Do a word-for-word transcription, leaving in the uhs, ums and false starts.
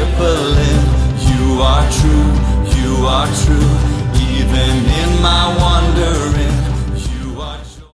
rippling. You are true, you are true, even in my wandering.